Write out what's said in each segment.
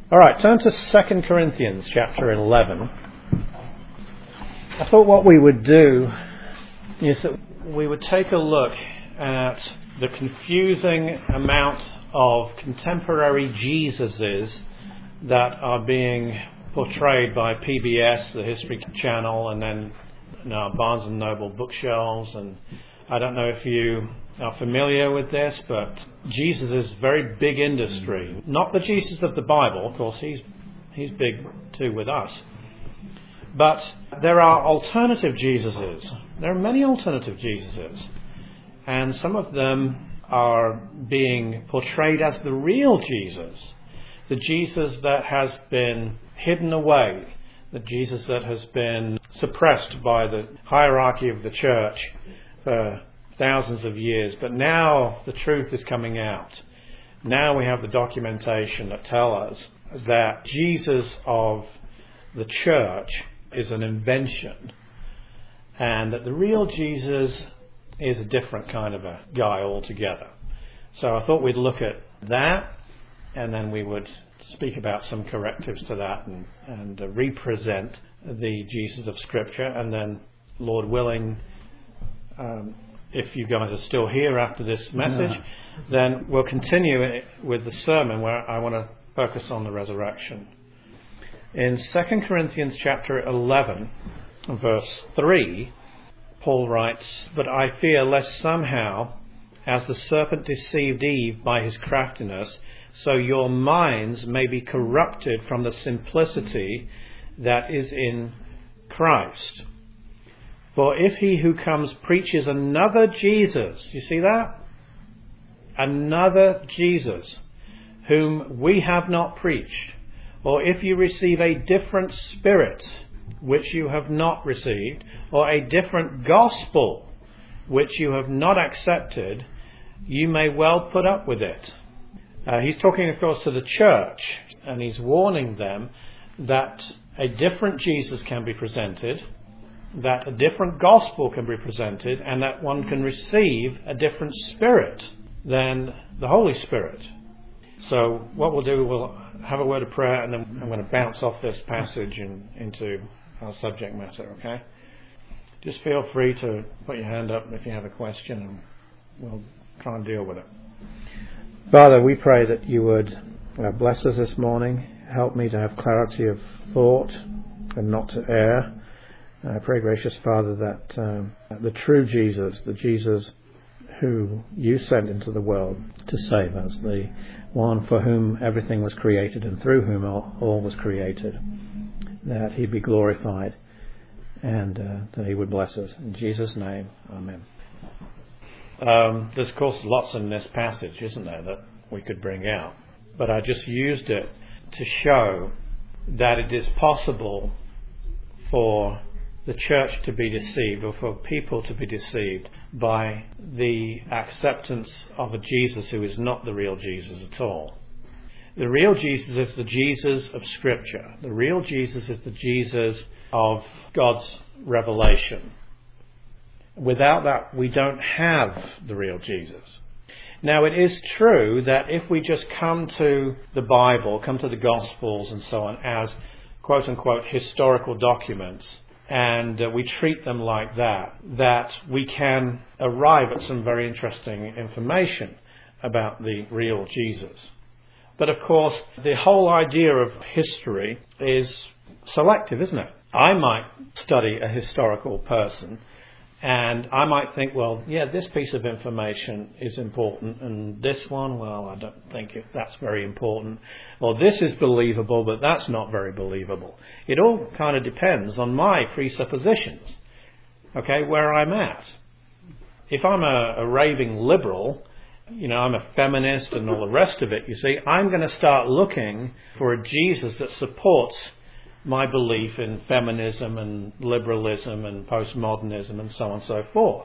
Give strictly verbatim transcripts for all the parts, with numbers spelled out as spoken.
All right, turn to Second Corinthians chapter eleven. I thought what we would do is that we would take a look at the confusing amount of contemporary Jesuses that are being portrayed by P B S, the History Channel, and then you know, Barnes and Noble bookshelves. And I don't know if you are familiar with this, but Jesus is a very big industry. Not the Jesus of the Bible, of course, he's he's big too with us. But there are alternative Jesuses. There are many alternative Jesuses. And some of them are being portrayed as the real Jesus. The Jesus that has been hidden away. The Jesus that has been suppressed by the hierarchy of the church for thousands of years. But now the truth is coming out. Now we have the documentation that tell us that Jesus of the church is an invention, and that the real Jesus is a different kind of a guy altogether. So I thought we'd look at that, and then we would speak about some correctives to that and, and uh, represent the Jesus of Scripture. And then, Lord willing, um, if you guys are still here after this message, yeah. then we'll continue with the sermon where I want to focus on the resurrection. In Second Corinthians chapter eleven, verse three, Paul writes, "But I fear lest somehow, as the serpent deceived Eve by his craftiness, so your minds may be corrupted from the simplicity that is in Christ. For if he who comes preaches another Jesus," you see that? "Another Jesus, whom we have not preached, or if you receive a different spirit, which you have not received, or a different gospel, which you have not accepted, you may well put up with it." Uh, he's talking, of course, to the church, and he's warning them that a different Jesus can be presented, that a different gospel can be presented, and that one can receive a different spirit than the Holy Spirit. So what we'll do, we'll have a word of prayer, and then I'm going to bounce off this passage and into our subject matter, okay? Just feel free to put your hand up if you have a question, and we'll try and deal with it. Father, we pray that you would uh, bless us this morning, help me to have clarity of thought and not to err. I pray, gracious Father, that um, the true Jesus, the Jesus who you sent into the world to save us, the one for whom everything was created and through whom all, all was created, that he be glorified and uh, that he would bless us. In Jesus' name, amen. Um, there's, of course, lots in this passage, isn't there, that we could bring out. But I just used it to show that it is possible for the church to be deceived, or for people to be deceived by the acceptance of a Jesus who is not the real Jesus at all. The real Jesus is the Jesus of Scripture. The real Jesus is the Jesus of God's revelation. Without that, we don't have the real Jesus. Now, it is true that if we just come to the Bible, come to the Gospels and so on as quote-unquote historical documents, and uh, we treat them like that, that we can arrive at some very interesting information about the real Jesus. But of course, the whole idea of history is selective, isn't it? I might study a historical person, and I might think, well, yeah, this piece of information is important, and this one, well, I don't think that's very important. Or this is believable, but that's not very believable. It all kind of depends on my presuppositions, okay, where I'm at. If I'm a, a raving liberal, you know, I'm a feminist and all the rest of it, you see, I'm going to start looking for a Jesus that supports my belief in feminism and liberalism and postmodernism and so on and so forth.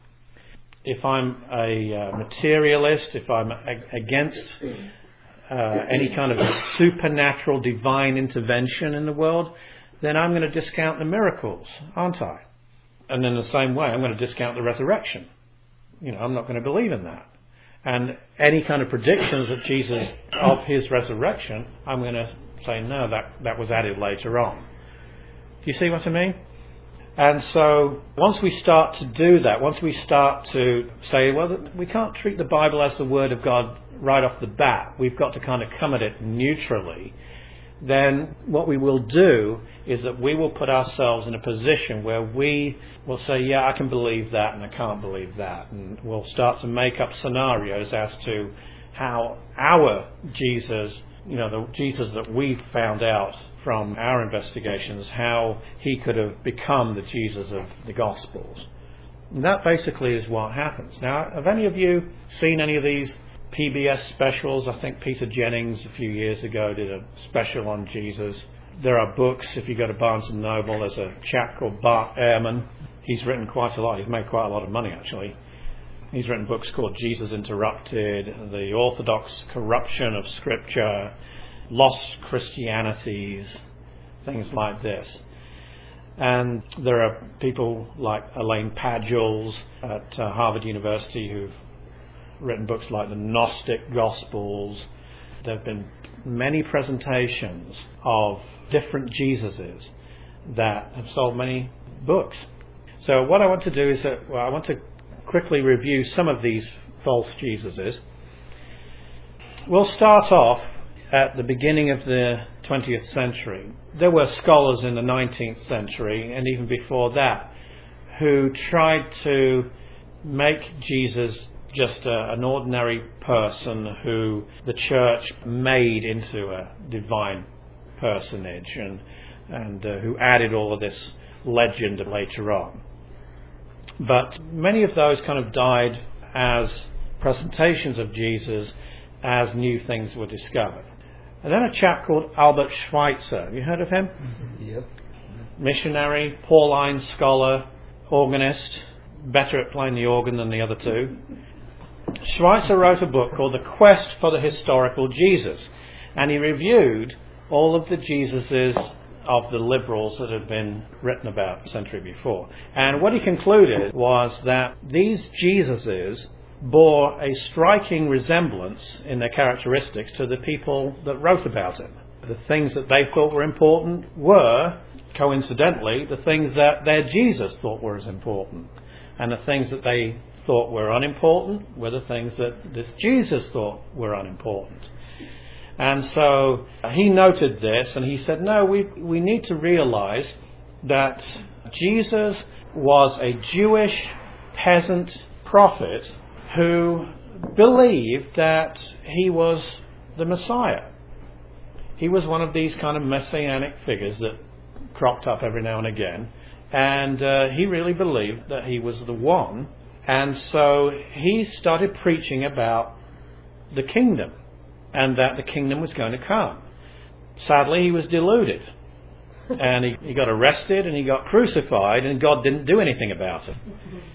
If I'm a uh, materialist, if I'm a- against uh, any kind of supernatural divine intervention in the world, then I'm going to discount the miracles, aren't I? And in the same way, I'm going to discount the resurrection. You know, I'm not going to believe in that. And any kind of predictions of Jesus, of his resurrection, I'm going to say, no, that, that was added later on. Do you see what I mean? And so once we start to do that, once we start to say, well, we can't treat the Bible as the Word of God right off the bat, we've got to kind of come at it neutrally, then what we will do is that we will put ourselves in a position where we will say, yeah, I can believe that and I can't believe that. And we'll start to make up scenarios as to how our Jesus, you know, the Jesus that we found out from our investigations, how he could have become the Jesus of the Gospels. And that basically is what happens. Now, have any of you seen any of these P B S specials? I think Peter Jennings a few years ago did a special on Jesus. There are books. If you go to Barnes and Noble, there's a chap called Bart Ehrman. He's written quite a lot. He's made quite a lot of money, actually. He's written books called Jesus Interrupted, The Orthodox Corruption of Scripture, Lost Christianities, things like this. And there are people like Elaine Padgels at uh, Harvard University who've written books like the Gnostic Gospels. There have been many presentations of different Jesuses that have sold many books. So what I want to do is that, well, I want to quickly review some of these false Jesuses. We'll start off at the beginning of the twentieth century. There were scholars in the nineteenth century and even before that who tried to make Jesus just a, an ordinary person who the church made into a divine personage, and and uh, who added all of this legend later on. But many of those kind of died as presentations of Jesus as new things were discovered. And then a chap called Albert Schweitzer. Have you heard of him? Yep. Missionary, Pauline scholar, organist, better at playing the organ than the other two. Schweitzer wrote a book called The Quest for the Historical Jesus, and he reviewed all of the Jesuses of the liberals that had been written about a century before. And what he concluded was that these Jesuses bore a striking resemblance in their characteristics to the people that wrote about him. The things that they thought were important were, coincidentally, the things that their Jesus thought were as important. And the things that they thought were unimportant were the things that this Jesus thought were unimportant. And so he noted this, and he said, no, we we need to realize that Jesus was a Jewish peasant prophet who believed that he was the Messiah. He was one of these kind of messianic figures that cropped up every now and again, and uh, he really believed that he was the one. And so he started preaching about the kingdom, and that the kingdom was going to come. Sadly, he was deluded. And he, he got arrested and he got crucified, and God didn't do anything about it.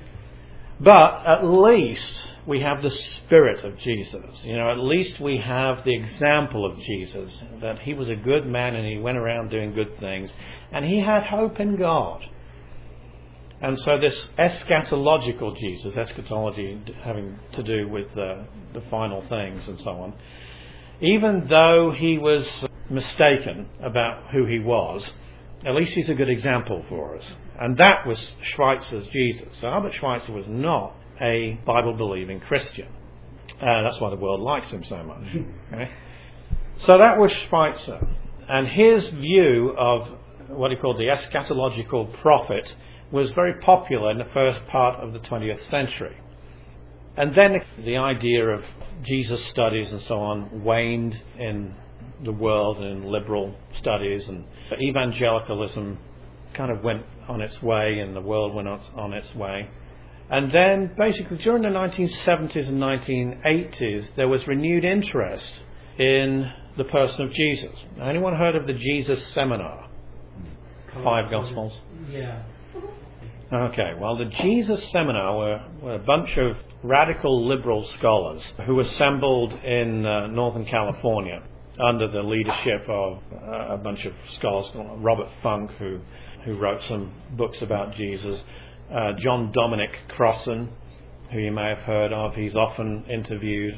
But at least we have the spirit of Jesus. You know, at least we have the example of Jesus, that he was a good man and he went around doing good things. And he had hope in God. And so this eschatological Jesus, eschatology having to do with the, the final things and so on, even though he was mistaken about who he was, at least he's a good example for us. And that was Schweitzer's Jesus. So Albert Schweitzer was not a Bible-believing Christian. Uh, that's why the world likes him so much. Okay? So that was Schweitzer. And his view of what he called the eschatological prophet was very popular in the first part of the twentieth century. And then the idea of Jesus studies and so on waned in the world and in liberal studies, and evangelicalism kind of went on its way and the world went on its way. And then basically during the nineteen seventies and nineteen eighties there was renewed interest in the person of Jesus. Anyone heard of the Jesus Seminar? Five Gospels? Yeah. Okay, well, the Jesus Seminar were, were a bunch of radical liberal scholars who assembled in uh, Northern California under the leadership of uh, a bunch of scholars, Robert Funk, who, who wrote some books about Jesus, uh, John Dominic Crossan, who you may have heard of. He's often interviewed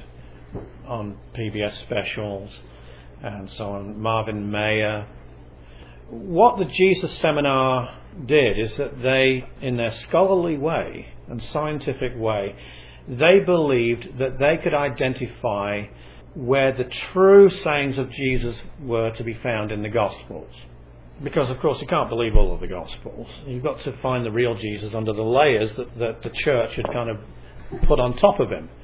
on P B S specials and so on. Marvin Mayer. What the Jesus Seminar did is that they, in their scholarly way and scientific way, they believed that they could identify where the true sayings of Jesus were to be found in the Gospels. Because, of course, you can't believe all of the Gospels. You've got to find the real Jesus under the layers that, that the church had kind of put on top of him.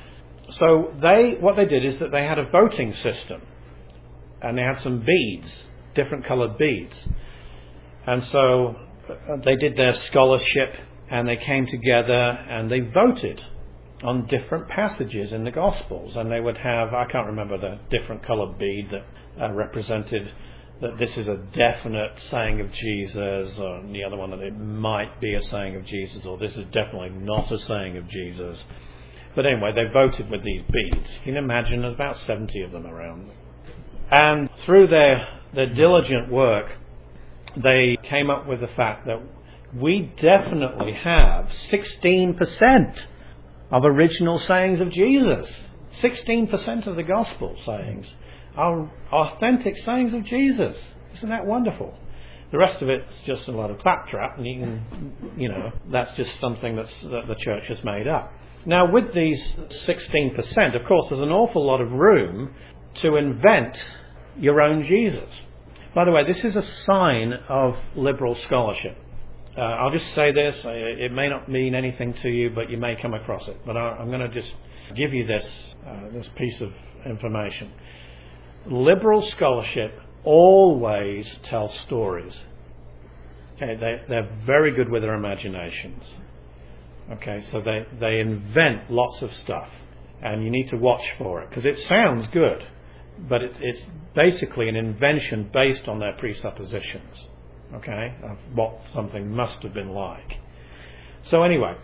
So they, what they did is that they had a voting system. And they had some beads, different coloured beads. And so they did their scholarship and they came together and they voted on different passages in the Gospels. And they would have, I can't remember the different coloured bead that uh, represented that this is a definite saying of Jesus, or the other one that it might be a saying of Jesus, or this is definitely not a saying of Jesus. But anyway, they voted with these beads. You can imagine there's about seventy of them around. And through their, their diligent work, they came up with the fact that we definitely have sixteen percent of original sayings of Jesus. sixteen percent of the gospel sayings are authentic sayings of Jesus. Isn't that wonderful? The rest of it's just a lot of claptrap, and you can, you know, that's just something that's, that the church has made up. Now, with these sixteen percent, of course, there's an awful lot of room to invent your own Jesus. By the way, this is a sign of liberal scholarship. Uh, I'll just say this, it may not mean anything to you, but you may come across it. But I, I'm going to just give you this, uh, this piece of information. Liberal scholarship always tells stories. Okay, they, they're very good with their imaginations. Okay, so they, they invent lots of stuff, and you need to watch for it, because it sounds good, but it, it's basically an invention based on their presuppositions, okay, of what something must have been like. So anyway,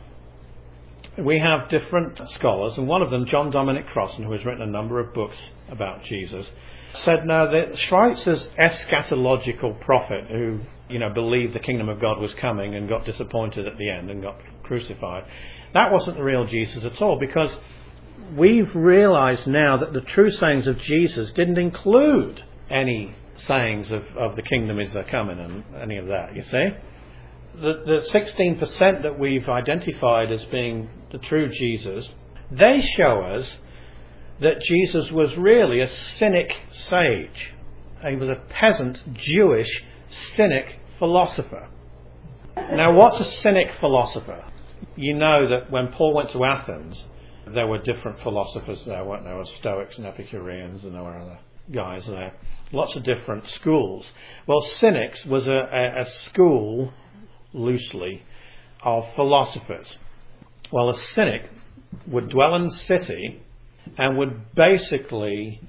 we have different scholars, and one of them, John Dominic Crossan, who has written a number of books about Jesus, said, no, that Schweitzer's eschatological prophet, who, you know, believed the kingdom of God was coming and got disappointed at the end and got crucified, that wasn't the real Jesus at all, because we've realized now that the true sayings of Jesus didn't include any sayings of, of the kingdom is a coming and any of that, you see. The, the sixteen percent that we've identified as being the true Jesus, they show us that Jesus was really a cynic sage. He was a peasant, Jewish, cynic philosopher. Now, what's a cynic philosopher? You know that when Paul went to Athens, there were different philosophers there, weren't there? There were Stoics and Epicureans, and there were other guys there. Lots of different schools. Well, Cynics was a, a, a school, loosely, of philosophers. Well, a cynic would dwell in the city and would basically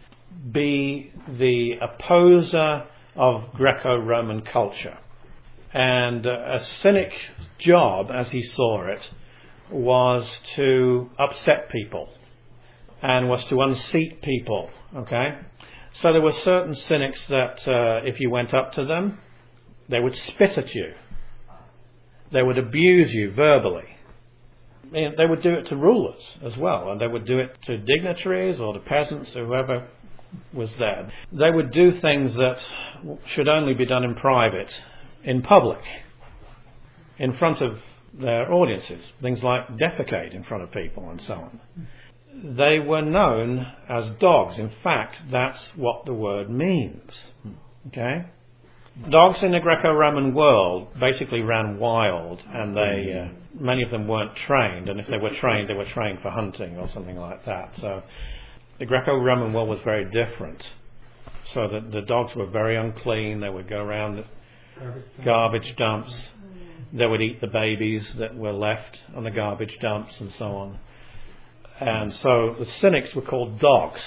be the opposer of Greco-Roman culture. And a cynic's job, as he saw it, was to upset people and was to unseat people, okay? So there were certain cynics that uh, if you went up to them, they would spit at you. They would abuse you verbally. They would do it to rulers as well, and they would do it to dignitaries or to peasants or whoever was there. They would do things that should only be done in private, in public, in front of their audiences. Things like defecate in front of people and so on. They were known as dogs. In fact, that's what the word means. Okay? Dogs in the Greco-Roman world basically ran wild, and they uh, many of them weren't trained, and if they were trained, they were trained for hunting or something like that. So the Greco-Roman world was very different. So the, the dogs were very unclean. They would go around the garbage dumps. They would eat the babies that were left on the garbage dumps and so on. And so the cynics were called dogs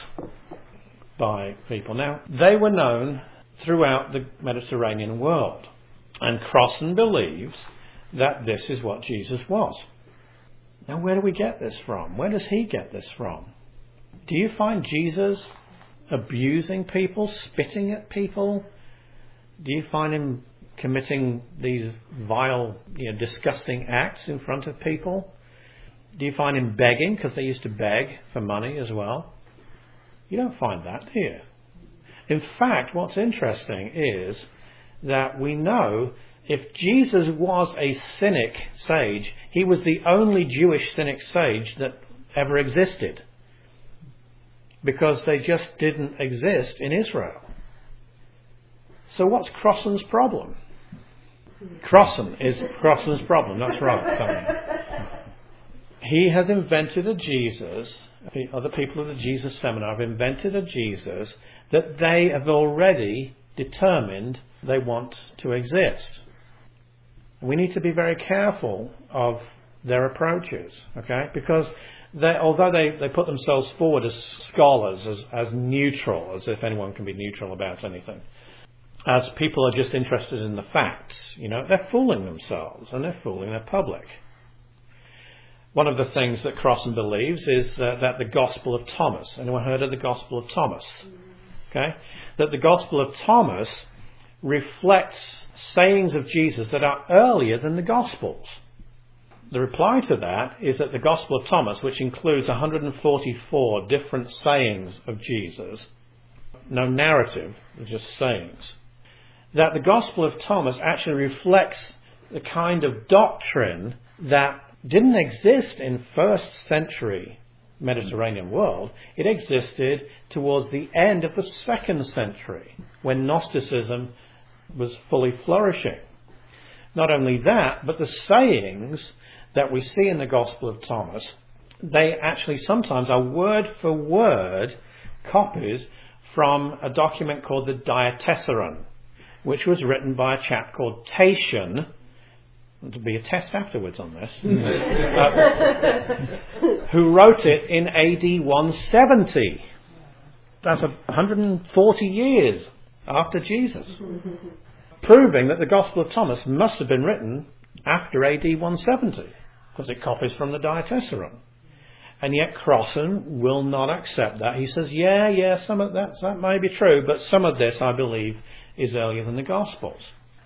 by people. Now, they were known throughout the Mediterranean world. And Crossan believes that this is what Jesus was. Now, where do we get this from? Where does he get this from? Do you find Jesus abusing people, spitting at people? Do you find him committing these vile, you know, disgusting acts in front of people? Do you find him begging? Because they used to beg for money as well. You don't find that here. In fact, what's interesting is that we know if Jesus was a cynic sage, he was the only Jewish cynic sage that ever existed. Because they just didn't exist in Israel. So what's Crosson's problem? Crosson is Crosson's problem, that's right. Sorry. He has invented a Jesus, the other people of the Jesus Seminar have invented a Jesus that they have already determined they want to exist. We need to be very careful of their approaches, okay? Because they, although they, they put themselves forward as scholars, as, as neutral, as if anyone can be neutral about anything, as people are just interested in the facts, you know, they're fooling themselves and they're fooling their public. One of the things that Crossan believes is uh, that the Gospel of Thomas, anyone heard of the Gospel of Thomas? Okay? That the Gospel of Thomas reflects sayings of Jesus that are earlier than the Gospels. The reply to that is that the Gospel of Thomas, which includes one hundred forty-four different sayings of Jesus, no narrative, just sayings, that the Gospel of Thomas actually reflects the kind of doctrine that didn't exist in first century Mediterranean world. It existed towards the end of the second century when Gnosticism was fully flourishing. Not only that, but the sayings that we see in the Gospel of Thomas, they actually sometimes are word for word copies from a document called the Diatessaron, which was written by a chap called Tatian. To be a test afterwards on this, uh, who wrote it in A D one seventy. That's one hundred forty years after Jesus, proving that the Gospel of Thomas must have been written after A D one seventy, because it copies from the Diatessaron. And yet Crossan will not accept that. He says, yeah, yeah, some of that, that may be true, but some of this, I believe, is earlier than the Gospels.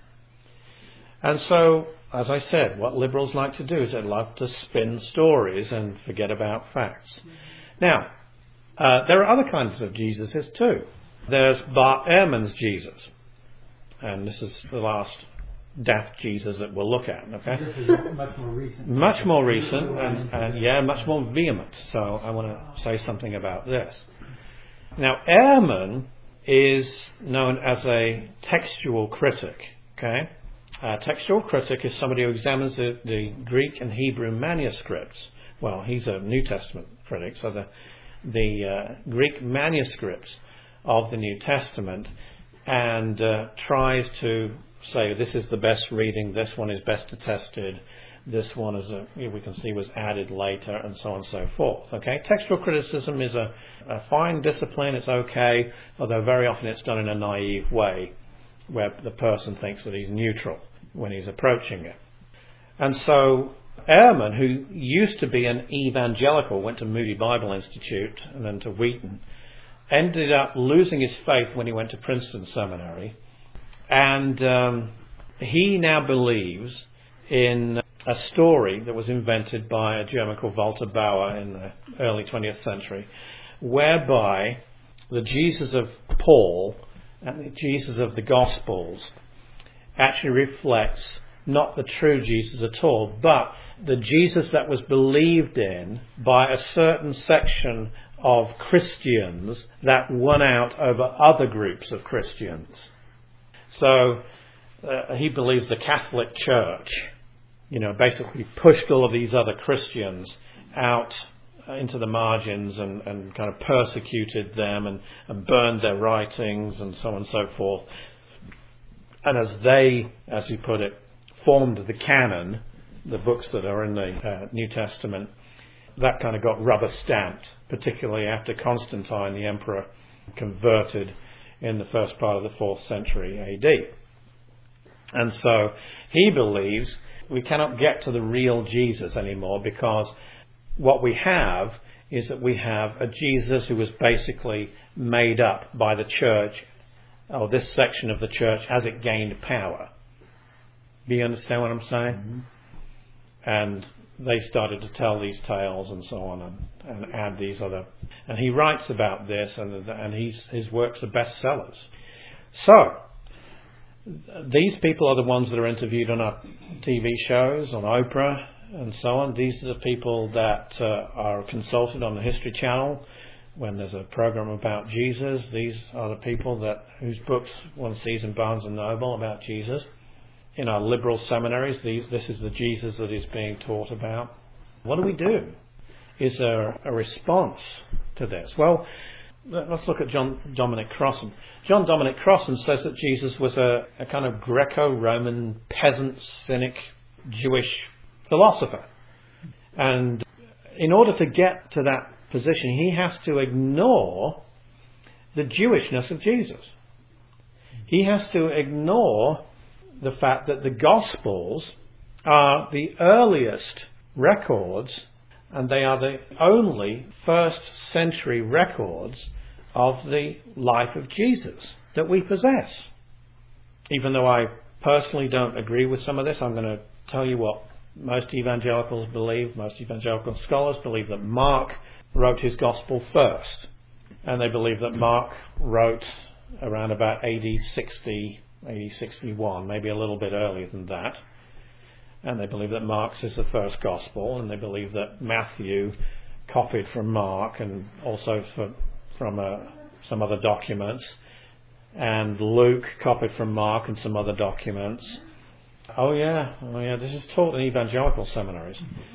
And so, as I said, what liberals like to do is they love to spin stories and forget about facts. Now, uh, there are other kinds of Jesuses too. There's Bart Ehrman's Jesus. And this is the last daft Jesus that we'll look at, okay? This is much more recent. Much more recent and, and yeah, much more vehement. So I want to say something about this. Now, Ehrman is known as a textual critic, okay? A textual critic is somebody who examines the, the Greek and Hebrew manuscripts. Well, he's a New Testament critic, so the, the uh, Greek manuscripts of the New Testament, and uh, tries to say this is the best reading, this one is best attested, this one is a, we can see was added later, and so on and so forth. Okay, textual criticism is a, a fine discipline. It's okay, although very often it's done in a naive way, where the person thinks that he's neutral when he's approaching it. And so Ehrman, who used to be an evangelical, went to Moody Bible Institute and then to Wheaton, ended up losing his faith when he went to Princeton Seminary. And um, he now believes in a story that was invented by a German called Walter Bauer in the early twentieth century, whereby the Jesus of Paul and the Jesus of the Gospels actually reflects not the true Jesus at all, but the Jesus that was believed in by a certain section of Christians that won out over other groups of Christians. So uh, he believes the Catholic Church, you know, basically pushed all of these other Christians out into the margins and, and kind of persecuted them and, and burned their writings and so on and so forth. And as they, as he put it, formed the canon, the books that are in the uh, New Testament, that kind of got rubber stamped, particularly after Constantine, the emperor, converted in the first part of the fourth century A D. And so he believes we cannot get to the real Jesus anymore, because what we have is that we have a Jesus who was basically made up by the church, or this section of the church, as it gained power. Do you understand what I'm saying? Mm-hmm. And they started to tell these tales and so on, and, and add these other. And he writes about this, and and he's, his works are bestsellers. So these people are the ones that are interviewed on our T V shows, on Oprah, and so on. These are the people that uh, are consulted on the History Channel when there's a program about Jesus. These are the people that whose books one sees in Barnes and Noble about Jesus. In our liberal seminaries, these, this is the Jesus that is being taught about. What do we do? Is there a response to this? Well, let's look at John Dominic Crossan. John Dominic Crossan says that Jesus was a, a kind of Greco-Roman peasant, cynic, Jewish philosopher. And in order to get to that position, he has to ignore the Jewishness of Jesus. He has to ignore the fact that the Gospels are the earliest records, and they are the only first century records of the life of Jesus that we possess. Even though I personally don't agree with some of this, I'm going to tell you what most evangelicals believe. Most evangelical scholars believe that Mark wrote his Gospel first, and they believe that Mark wrote around about A D sixty, A D sixty-one, maybe a little bit earlier than that. And they believe that Mark's is the first Gospel, and they believe that Matthew copied from Mark and also for, from uh, some other documents, and Luke copied from Mark and some other documents. Oh yeah, oh yeah, this is taught in evangelical seminaries.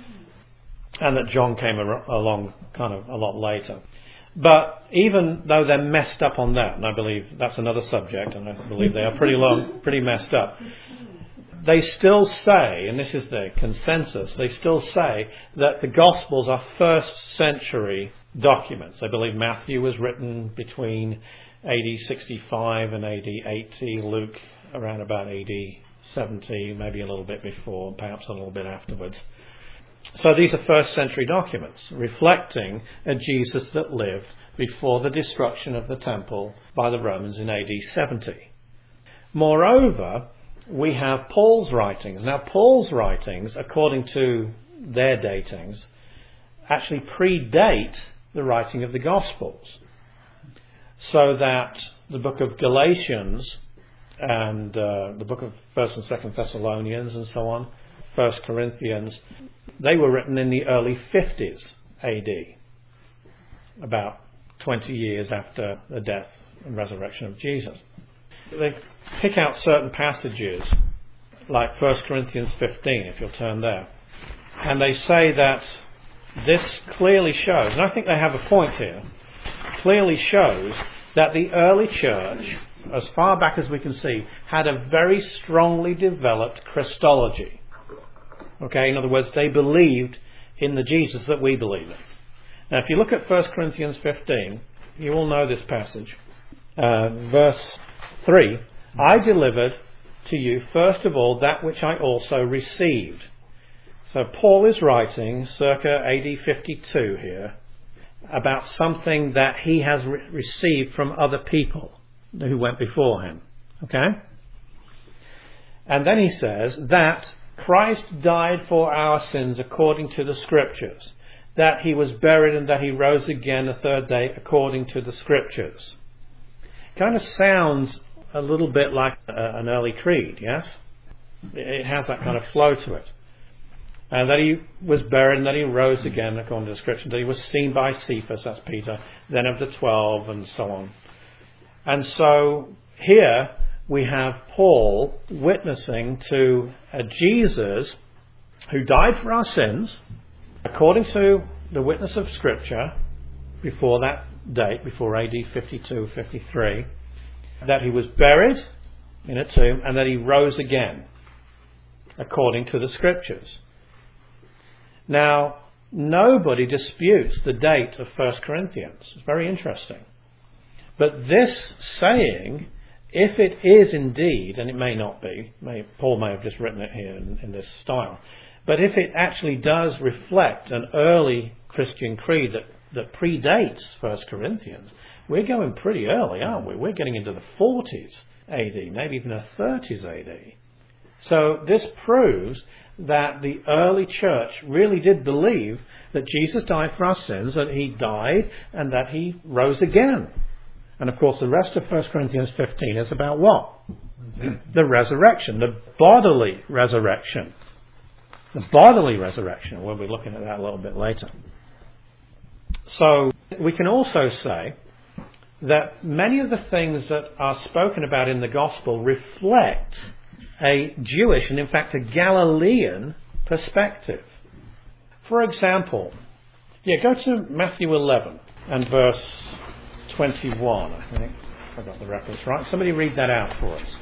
And that John came ar- along kind of a lot later. But even though they're messed up on that, and I believe that's another subject, and I believe they are pretty long, pretty messed up, they still say, and this is their consensus, they still say that the Gospels are first century documents. They believe Matthew was written between A D sixty-five and A D eighty, Luke around about A D seventy, maybe a little bit before, perhaps a little bit afterwards. So these are first century documents reflecting a Jesus that lived before the destruction of the temple by the Romans in A D seventy. Moreover, we have Paul's writings. Now, Paul's writings, according to their datings, actually predate the writing of the Gospels. So that the book of Galatians and uh, the book of First and Second Thessalonians and so on, First Corinthians, they were written in the early fifties A D, about twenty years after the death and resurrection of Jesus. They pick out certain passages, like First Corinthians fifteen, if you'll turn there, and they say that this clearly shows, and I think they have a point here, clearly shows that the early church, as far back as we can see, had a very strongly developed Christology. Okay, in other words, they believed in the Jesus that we believe in. Now, if you look at First Corinthians fifteen, you all know this passage. Uh, verse three, I delivered to you first of all that which I also received. So Paul is writing circa A D fifty-two here about something that he has re- received from other people who went before him. Okay? And then he says that Christ died for our sins according to the Scriptures, that he was buried and that he rose again the third day according to the Scriptures. Kind of sounds a little bit like a, an early creed, yes? It has that kind of flow to it. And that he was buried and that he rose again according to the Scripture, that he was seen by Cephas, that's Peter, then of the twelve, and so on. And so here we have Paul witnessing to a Jesus who died for our sins, according to the witness of Scripture, before that date, before A D fifty-two, fifty-three, that he was buried in a tomb and that he rose again, according to the Scriptures. Now, nobody disputes the date of First Corinthians. It's very interesting. But this saying, if it is indeed, and it may not be, may, Paul may have just written it here in, in this style, but if it actually does reflect an early Christian creed that, that predates First Corinthians, we're going pretty early, aren't we? We're getting into the forties A D, maybe even the thirties A D. So this proves that the early church really did believe that Jesus died for our sins, that he died, and that he rose again. And of course the rest of First Corinthians fifteen is about what? The resurrection, the bodily resurrection. The bodily resurrection. We'll be looking at that a little bit later. So we can also say that many of the things that are spoken about in the gospel reflect a Jewish and in fact a Galilean perspective. For example, yeah, go to Matthew eleven and verse twenty-one, I think. I got the reference right. Somebody read that out for us.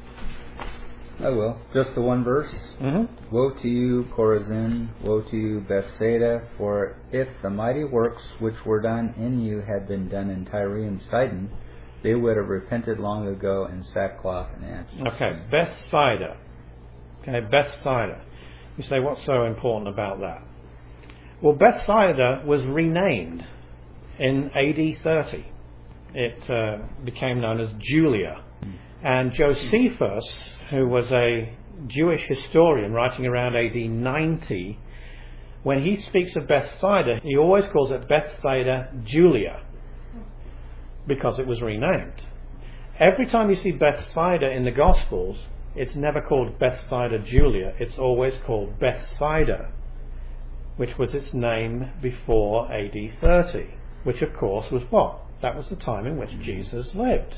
I will. Just the one verse. Mm-hmm. Woe to you, Chorazin! Woe to you, Bethsaida! For if the mighty works which were done in you had been done in Tyre and Sidon, they would have repented long ago in sackcloth and ashes. Okay, Bethsaida. Okay, Bethsaida. You say, what's so important about that? Well, Bethsaida was renamed in A D thirty. It uh, became known as Julia. And Josephus, who was a Jewish historian writing around A D ninety, when he speaks of Bethsaida, he always calls it Bethsaida Julia, because it was renamed. Every time you see Bethsaida in the Gospels, it's never called Bethsaida Julia, it's always called Bethsaida, which was its name before A D thirty, which of course was what? That was the time in which Jesus lived.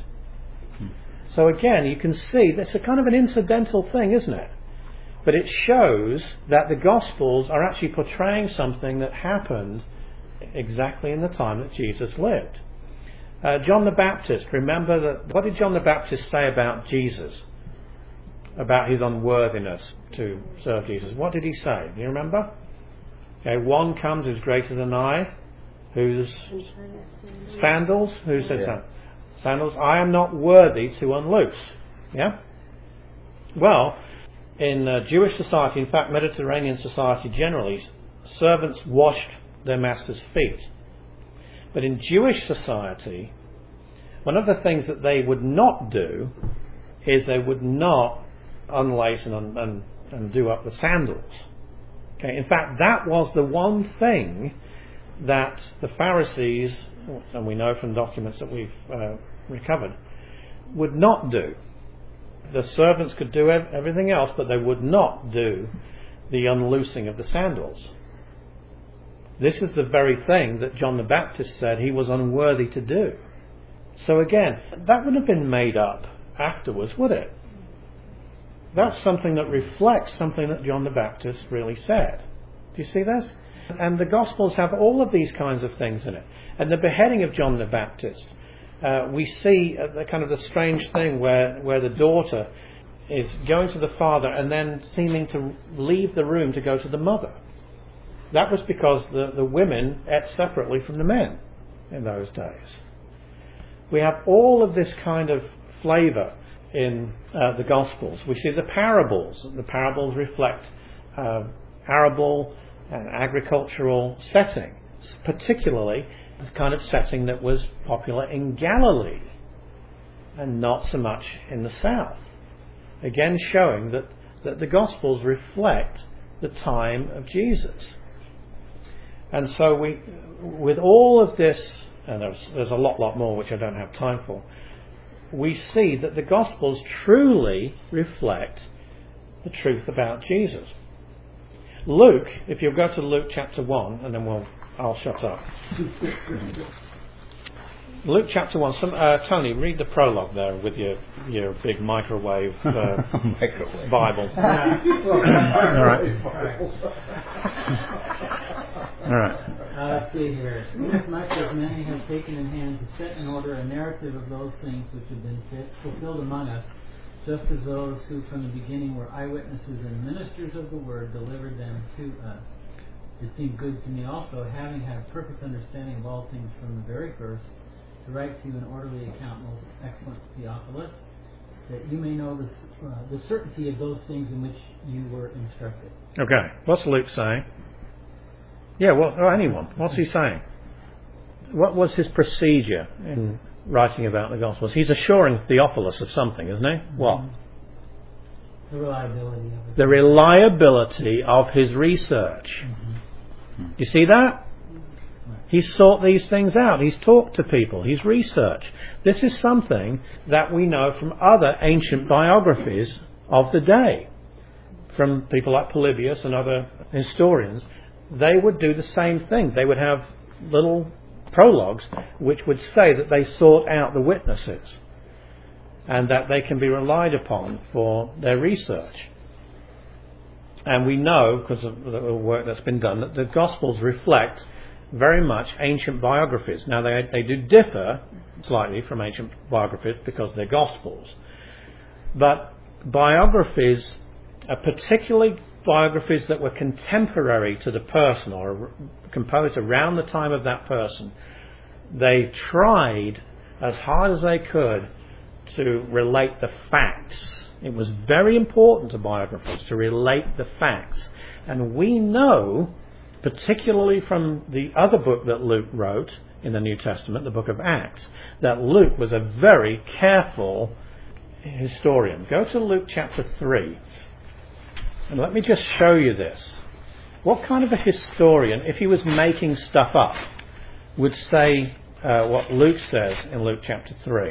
So again, you can see that's a kind of an incidental thing, isn't it? But it shows that the Gospels are actually portraying something that happened exactly in the time that Jesus lived. Uh, John the Baptist, remember that, what did John the Baptist say about Jesus? About his unworthiness to serve Jesus. What did he say? Do you remember? Okay, one comes who's greater than I, whose sandals, who says that? Sandals, I am not worthy to unloose. Yeah? Well, in uh, Jewish society, in fact Mediterranean society generally, servants washed their master's feet. But in Jewish society, one of the things that they would not do is they would not unlace and, and, and do up the sandals. Okay? In fact, that was the one thing that the Pharisees, and we know from documents that we've uh, recovered, would not do. The servants could do ev- everything else, but they would not do the unloosing of the sandals. This is the very thing that John the Baptist said he was unworthy to do. So again, that wouldn't have been made up afterwards, would it? That's something that reflects something that John the Baptist really said. Do you see this? And the Gospels have all of these kinds of things in it. And the beheading of John the Baptist, uh, we see uh, the kind of the strange thing where, where the daughter is going to the father and then seeming to leave the room to go to the mother. That was because the, the women ate separately from the men in those days. We have all of this kind of flavour in uh, the Gospels. We see the parables. The parables reflect uh, arable and agricultural setting, particularly the kind of setting that was popular in Galilee and not so much in the south. Again, showing that, that the Gospels reflect the time of Jesus. And so we, with all of this, and there's, there's a lot, lot more which I don't have time for, we see that the Gospels truly reflect the truth about Jesus. Luke, if you'll go to Luke chapter one, and then we'll, I'll shut up. Luke chapter one. Some, uh, Tony, read the prologue there with your your big microwave, uh, microwave. Bible. All right. All right. Uh, let's see here. Inasmuch as many have taken in hand to set in order a narrative of those things which have been fit, fulfilled among us, just as those who from the beginning were eyewitnesses and ministers of the word delivered them to us. It seemed good to me also, having had perfect understanding of all things from the very first, to write to you an orderly account, most excellent Theophilus, that you may know the, uh, the certainty of those things in which you were instructed. Okay, what's Luke saying? Yeah, well, or anyone. What's he saying? What was his procedure in writing about the Gospels? He's assuring Theophilus of something, isn't he? What? The reliability of it. The reliability of his research. Mm-hmm. You see that? He's sought these things out. He's talked to people. He's researched. This is something that we know from other ancient biographies of the day. From people like Polybius and other historians. They would do the same thing. They would have little prologues which would say that they sought out the witnesses and that they can be relied upon for their research. And we know, because of the work that's been done, that the Gospels reflect very much ancient biographies. Now, they, they do differ slightly from ancient biographies because they're Gospels. But biographies, uh, particularly biographies that were contemporary to the person or composed around the time of that person, they tried as hard as they could to relate the facts. It was very important to biographers to relate the facts. And we know, particularly from the other book that Luke wrote in the New Testament, the book of Acts, that Luke was a very careful historian. Go to Luke chapter three. And let me just show you this. What kind of a historian, if he was making stuff up, would say uh, what Luke says in Luke chapter three?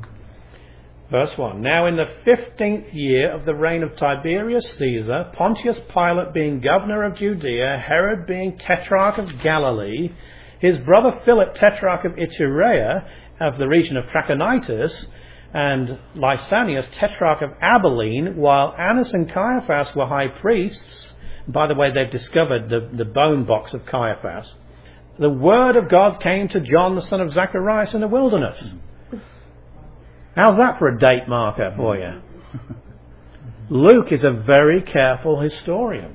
Verse one. Now in the fifteenth year of the reign of Tiberius Caesar, Pontius Pilate being governor of Judea, Herod being tetrarch of Galilee, his brother Philip tetrarch of Iturea, of the region of Trachonitis, and Lysanias tetrarch of Abilene, while Annas and Caiaphas were high priests. By the way, they've discovered the, the bone box of Caiaphas. The word of God came to John, the son of Zacharias, in the wilderness. How's that for a date marker for you? Luke is a very careful historian.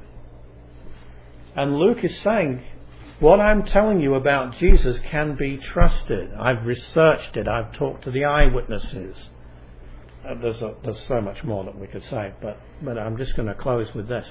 And Luke is saying, what I'm telling you about Jesus can be trusted. I've researched it. I've talked to the eyewitnesses. Uh, there's, a, there's so much more that we could say, but, but I'm just going to close with this.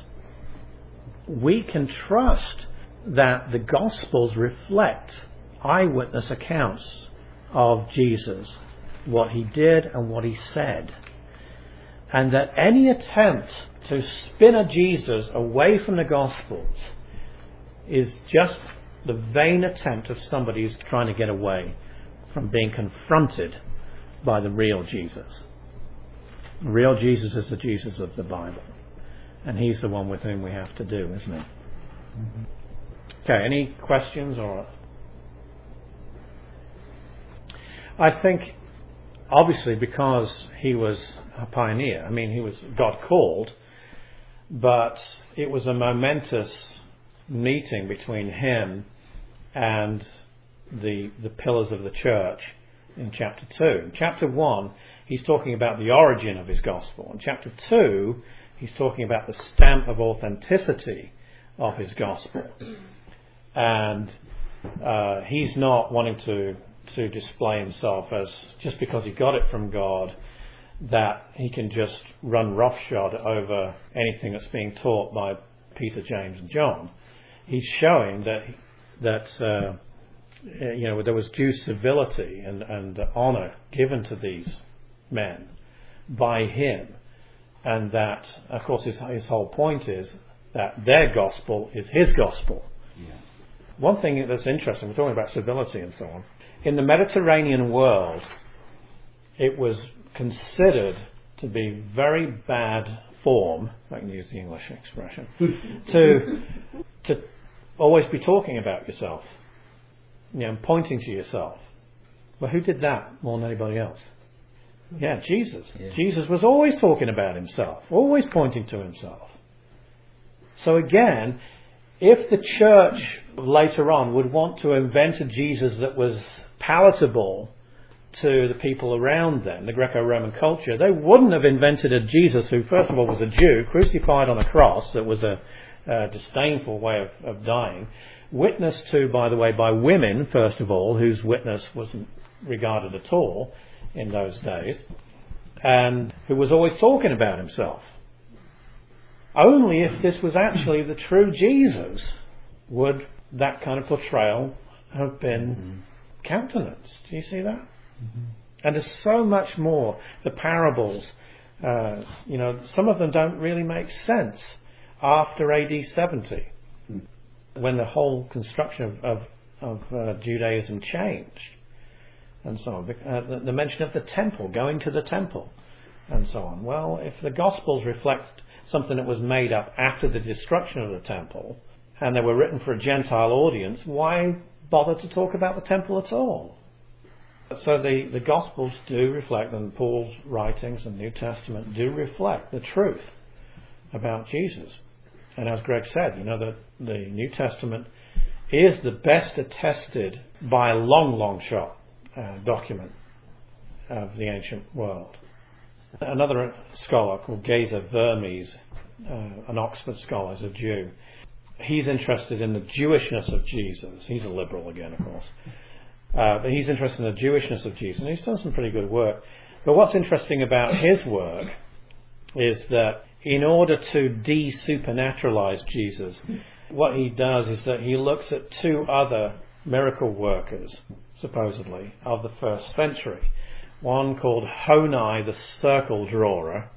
We can trust that the Gospels reflect eyewitness accounts of Jesus, what he did and what he said. And that any attempt to spin a Jesus away from the Gospels is just the vain attempt of somebody who's trying to get away from being confronted by the real Jesus. The real Jesus is the Jesus of the Bible. And he's the one with whom we have to do, isn't he? Mm-hmm. Okay, any questions? Or I think, obviously, because he was a pioneer, I mean, he was God called, but it was a momentous meeting between him and the the pillars of the church in chapter two. In chapter one, he's talking about the origin of his gospel. In chapter two, he's talking about the stamp of authenticity of his gospel. And uh, he's not wanting to, to display himself as, just because he got it from God, that he can just run roughshod over anything that's being taught by Peter, James and John. He's showing that that uh, you know there was due civility and, and honour given to these men by him, and that, of course, his, his whole point is that their gospel is his gospel. Yeah. One thing that's interesting, we're talking about civility and so on. In the Mediterranean world, it was considered to be very bad form, if I can use the English expression, to to always be talking about yourself, you know, pointing to yourself. Well, who did that more than anybody else? Yeah, Jesus. Yeah. Jesus was always talking about himself, always pointing to himself. So again, if the church later on would want to invent a Jesus that was palatable to the people around them, the Greco-Roman culture, they wouldn't have invented a Jesus who, first of all, was a Jew, crucified on a cross, that was a, a disdainful way of, of dying, witnessed to, by the way, by women, first of all, whose witness wasn't regarded at all in those days, and who was always talking about himself. Only if this was actually the true Jesus would that kind of portrayal have been mm-hmm. countenanced. Do you see that? Mm-hmm. And there's so much more. The parables Uh, you know, some of them don't really make sense after A D seventy, when the whole construction of, of, of uh, Judaism changed, and so on. Uh, the, the mention of the temple, going to the temple, and so on. Well, if the Gospels reflect something that was made up after the destruction of the temple, and they were written for a Gentile audience, why bother to talk about the temple at all? So the, the Gospels do reflect, and Paul's writings and New Testament do reflect the truth about Jesus. And as Greg said, you know, the, the New Testament is the best attested, by a long, long shot, uh, document of the ancient world. Another scholar called Geza Vermes, uh, an Oxford scholar, is a Jew. He's interested in the Jewishness of Jesus. He's a liberal again, of course. Uh, but he's interested in the Jewishness of Jesus, and he's done some pretty good work. But what's interesting about his work is that in order to de-supernaturalize Jesus, what he does is that he looks at two other miracle workers, supposedly, of the first century. One called Honi the circle drawer,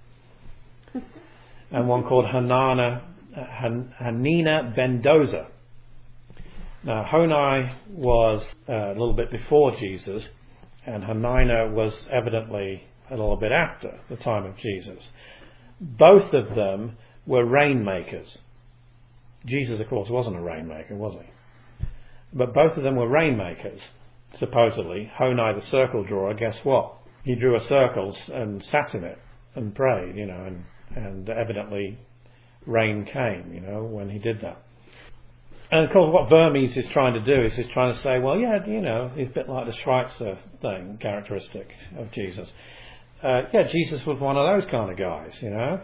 and one called Hanana, Han, Hanina Bendoza. Now, Honi was uh, a little bit before Jesus, and Hanina was evidently a little bit after the time of Jesus. Both of them were rainmakers. Jesus, of course, wasn't a rainmaker, was he? But both of them were rainmakers, supposedly. Honi the circle drawer, guess what? He drew a circle and sat in it and prayed, you know, and, and evidently rain came, you know, when he did that. And of course, what Vermes is trying to do is he's trying to say, well, yeah, you know, he's a bit like the Schweitzer thing, characteristic of Jesus. Uh, yeah, Jesus was one of those kind of guys, you know.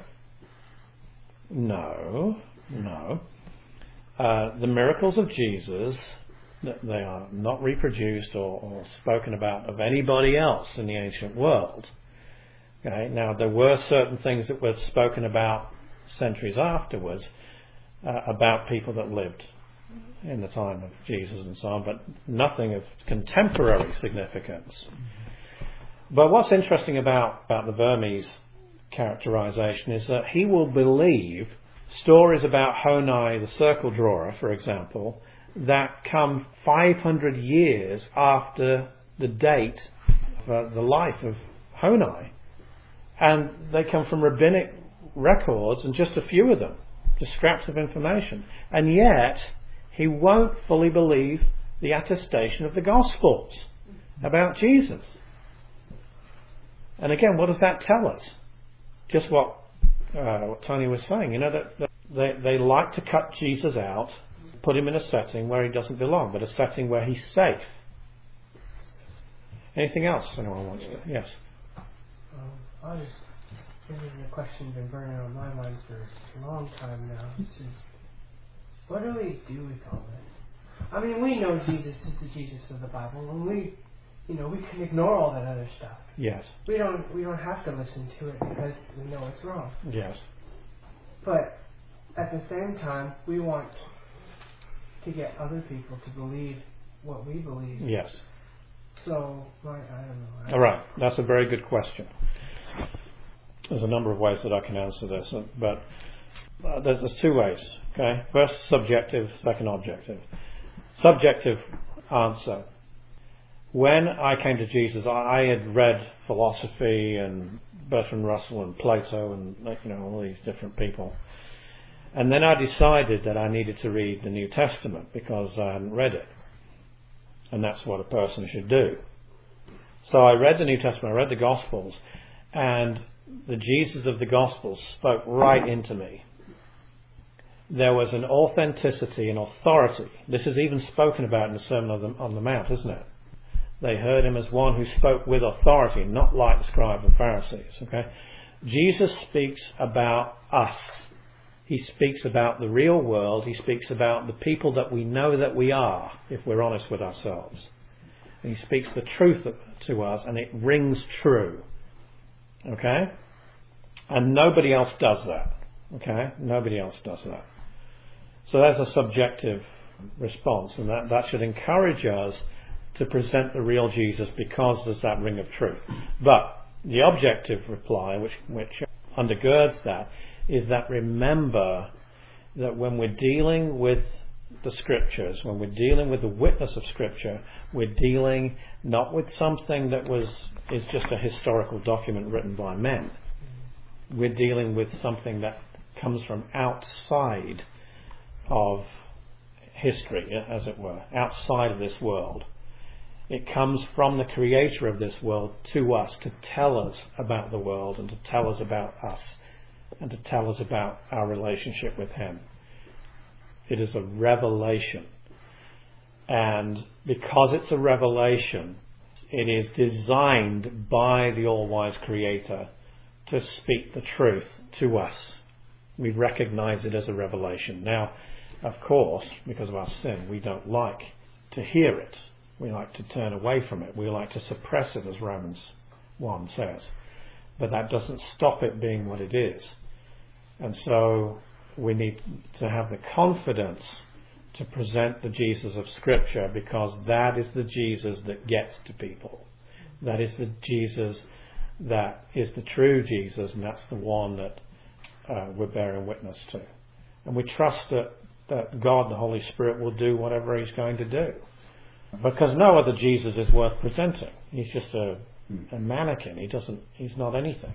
No, no. Uh, the miracles of Jesus, they are not reproduced or, or spoken about of anybody else in the ancient world. Okay, now there were certain things that were spoken about centuries afterwards uh, about people that lived in the time of Jesus and so on, but nothing of contemporary significance. But what's interesting about, about the Vermes characterization is that he will believe stories about Honi the circle drawer, for example, that come five hundred years after the date of uh, the life of Honi. And they come from rabbinic records, and just a few of them, just scraps of information. And yet, he won't fully believe the attestation of the Gospels about Jesus. And again, what does that tell us? Just what, uh, what Tony was saying. You know, that, that they, they like to cut Jesus out, put him in a setting where he doesn't belong, but a setting where he's safe. Anything else anyone wants to? Yes. Um, I was thinking the question's been burning on my mind for a long time now. It's just, what do we do with all this? I mean, we know Jesus is the Jesus of the Bible, and we, you know, we can ignore all that other stuff. Yes. We don't, we don't have to listen to it because we know it's wrong. Yes. But at the same time, we want to get other people to believe what we believe. Yes. So, like, I don't know. I All right. That's a very good question. There's a number of ways that I can answer this, but uh, there's, there's two ways. Okay. First, subjective. Second, objective. Subjective answer. When I came to Jesus, I had read philosophy and Bertrand Russell and Plato and, you know, all these different people. And then I decided that I needed to read the New Testament because I hadn't read it. And that's what a person should do. So I read the New Testament, I read the Gospels, and the Jesus of the Gospels spoke right into me. There was an authenticity and authority. This is even spoken about in the Sermon on the, on the Mount, isn't it? They heard him as one who spoke with authority, not like the scribes and Pharisees. Okay, Jesus speaks about us. He speaks about the real world. He speaks about the people that we know that we are, if we're honest with ourselves. And he speaks the truth to us, and it rings true. Okay? And nobody else does that. Okay? Nobody else does that. So that's a subjective response, and that, that should encourage us to present the real Jesus because there's that ring of truth. But the objective reply, which, which undergirds that, is that remember that when we're dealing with the Scriptures, when we're dealing with the witness of Scripture, we're dealing not with something that was is just a historical document written by men. We're dealing with something that comes from outside of history, as it were, outside of this world. It comes from the Creator of this world to us to tell us about the world and to tell us about us and to tell us about our relationship with Him. It is a revelation. And because it's a revelation, it is designed by the all-wise Creator to speak the truth to us. We recognize it as a revelation. Now, of course, because of our sin, we don't like to hear it. We like to turn away from it. We like to suppress it, as Romans one says. But that doesn't stop it being what it is. And so we need to have the confidence to present the Jesus of Scripture, because that is the Jesus that gets to people. That is the Jesus that is the true Jesus, and that's the one that uh, we're bearing witness to. And we trust that, that God, the Holy Spirit, will do whatever He's going to do. Because no other Jesus is worth presenting. He's just a, a mannequin. He doesn't. He's not anything.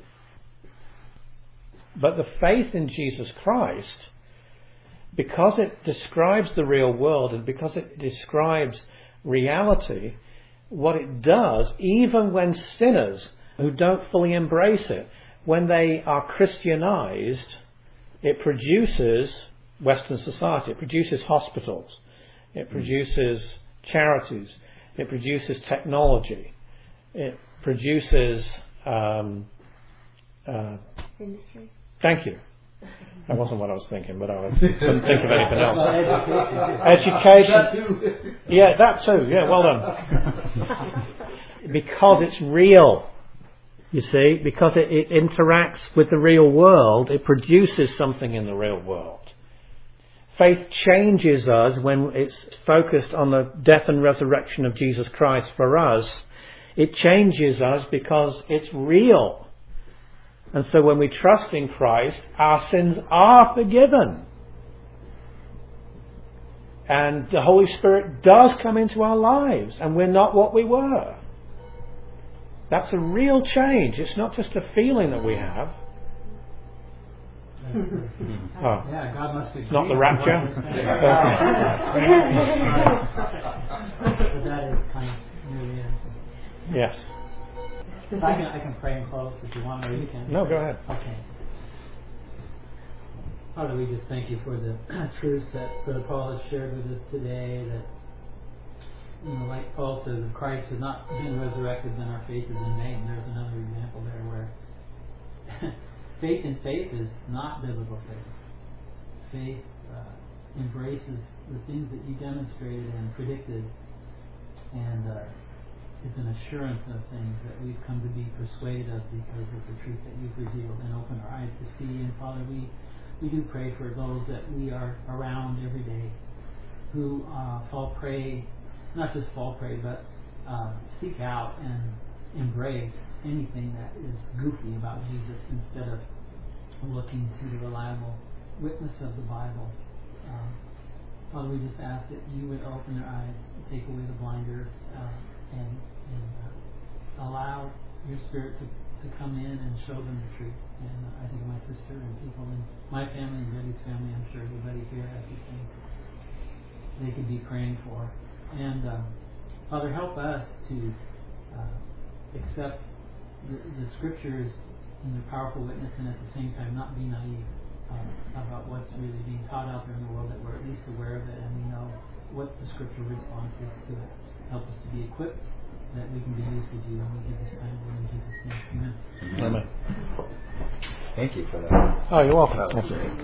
But the faith in Jesus Christ, because it describes the real world and because it describes reality, what it does, even when sinners who don't fully embrace it, when they are Christianized, it produces Western society. It produces hospitals. It produces charities. It produces technology. It produces um, uh, industry. Thank you. That wasn't what I was thinking, but I couldn't think of anything else. Education. Yeah, that too. Yeah, well done. Because it's real. You see, because it, it interacts with the real world, it produces something in the real world. Faith changes us when it's focused on the death and resurrection of Jesus Christ for us. It changes us because it's real. And so when we trust in Christ, our sins are forgiven. And the Holy Spirit does come into our lives, and we're not what we were. That's a real change. It's not just a feeling that we have. Oh. Yeah, God must be. It's not the rapture. But that is kind of nearly it. Yes. I can I can pray and close if you want, or you can. No, go ahead. Okay. Father, we just thank you for the truths that Brother Paul has shared with us today. That, you know, like Paul says, if Christ had not been resurrected, then our faith has been made. And there's another example there where faith in faith is not biblical faith. Faith uh, embraces the things that you demonstrated and predicted, and uh, is an assurance of things that we've come to be persuaded of because of the truth that you've revealed and opened our eyes to see. And Father, we, we do pray for those that we are around every day who uh, fall prey, not just fall prey, but uh, seek out and embrace anything that is goofy about Jesus instead of looking to the reliable witness of the Bible. Um, Father, we just ask that you would open their eyes, take away the blinders, uh, and, and uh, allow your Spirit to, to come in and show them the truth. And uh, I think of my sister and people in my family and Betty's family. I'm sure everybody here has these things they could be praying for. And uh, Father, help us to uh, accept the, the Scriptures and their powerful witness, and at the same time not be naive um, about what's really being taught out there in the world, that we're at least aware of it and we know what the Scripture response is to it. Help us to be equipped that we can be used with you, and we give this time in Jesus' name. Amen. Amen. Thank you for that. Oh, you're welcome. That was great.